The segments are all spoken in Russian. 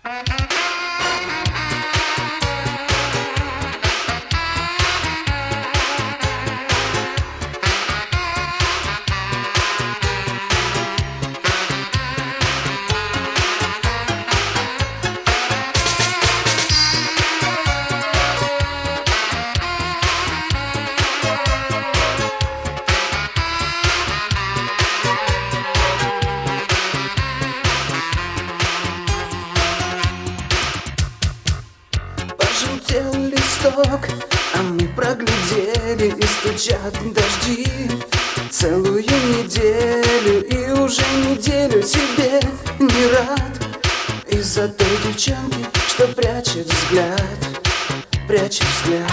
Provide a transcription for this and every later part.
Пожелтел листок, а мы проглядели, и стучат дожди целую неделю, и уже неделю тебе не рад из-за той девчонки, что прячет взгляд, прячет взгляд.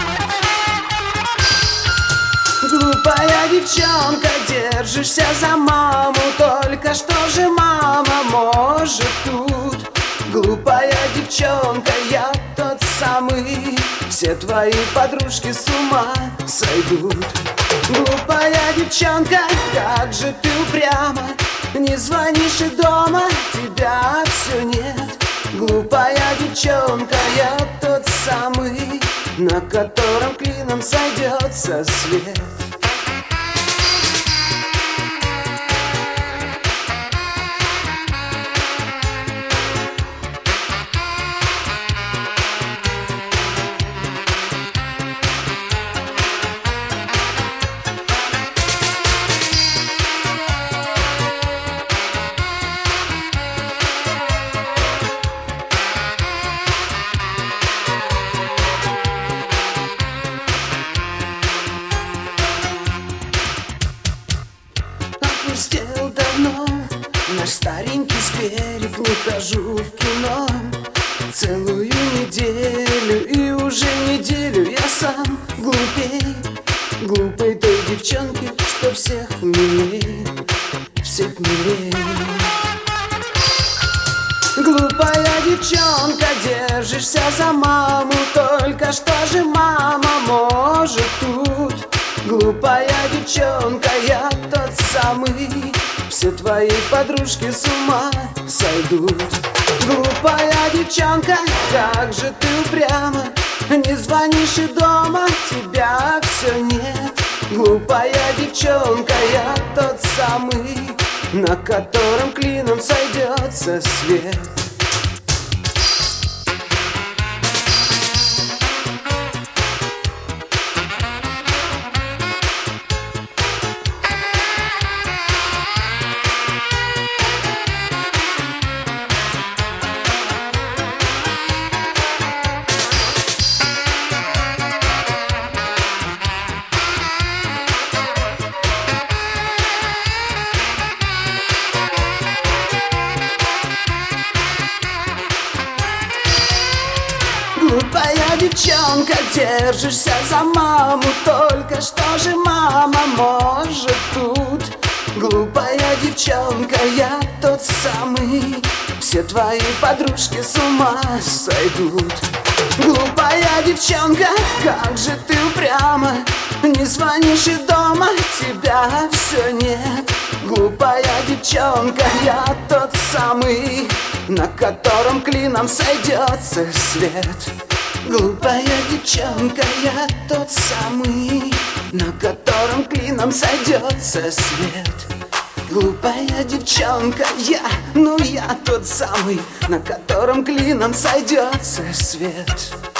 Глупая девчонка, держишься за маму, только что же мама может тут? Глупая девчонка, я тот самый, все твои подружки с ума сойдут. Глупая девчонка, как же ты упряма, не звонишь и дома, тебя все нет. Глупая девчонка, я тот самый, на котором клином сойдется свет. Опустел давно наш старенький скверик, не хожу в кино целую неделю, и уже неделю я сам глупей глупой той девчонки, что всех милей, всех милей. Глупая девчонка, держишься за маму, только что же мама может тут? Глупая девчонка, я тот самый, все твои подружки с ума сойдут. Глупая девчонка, как же ты упряма, не звонишь и дома, тебя все нет. Глупая девчонка, я тот самый, на котором клином сойдется свет. Глупая девчонка, держишься за маму, только что же мама может тут? Глупая девчонка, я тот самый, все твои подружки с ума сойдут. Глупая девчонка, как же ты упряма, не звонишь и дома, тебя все нет. Глупая девчонка, я тот самый, на котором клином сойдется свет. Глупая девчонка, я тот самый, на котором клином сойдется свет. Глупая девчонка, я тот самый, на котором клином сойдется свет.